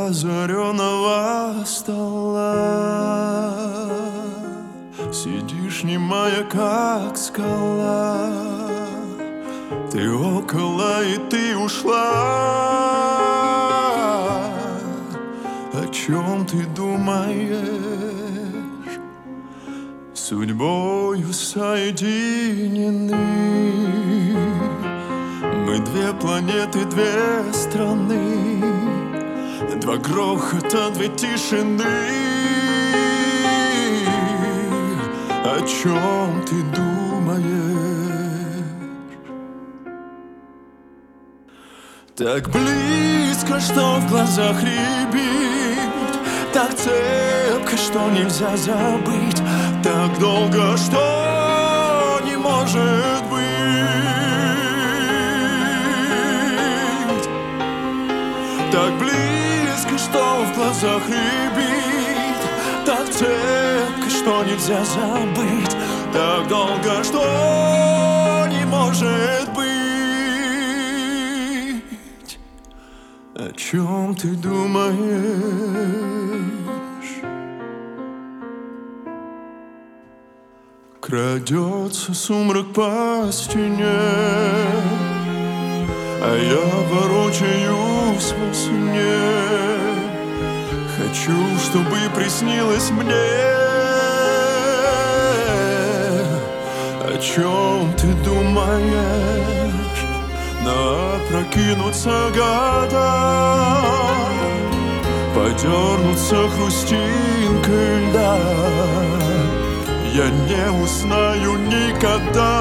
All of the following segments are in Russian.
разоренного стола сидишь немая, как скала. Ты около, и ты ушла. О чем ты думаешь? Судьбою соединены. Мы две планеты, две страны, два грохота, две тишины. О чем ты думаешь? Так близко, что в глазах рябит, так цепко, что нельзя забыть, так долго, что не может быть. Так близко, что в глазах рябит, так цепко, что нельзя забыть, так долго, что не может быть. О чем ты думаешь? Крадется сумрак по стене, а я ворочаюсь во сне. Хочу, чтобы приснилось мне. О чем ты думаешь? Напрокинутся года, подернутся хрустинкой льда. Я не узнаю никогда.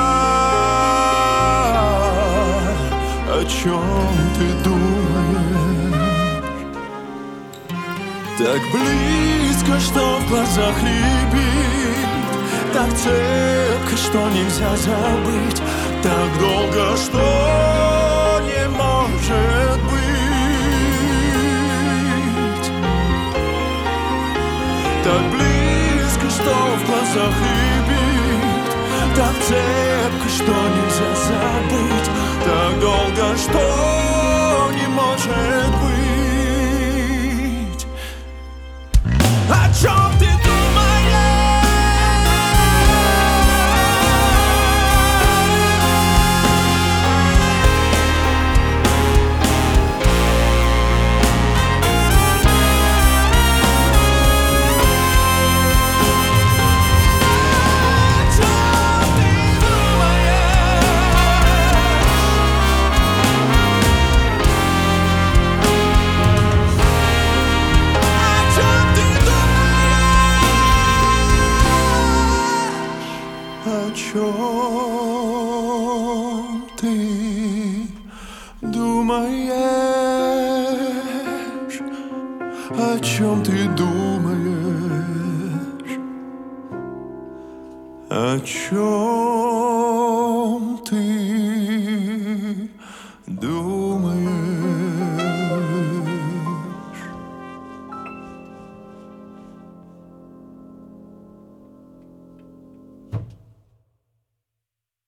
О чем ты думаешь? Так близко, что в глазах рябит, так цепко, что нельзя забыть, так долго, что не может быть. Так близко, что в глазах рябит, так цепко, что нельзя забыть, так долго, что не может быть. О чем ты думаешь? О чем ты думаешь? О чем ты думаешь? О чем?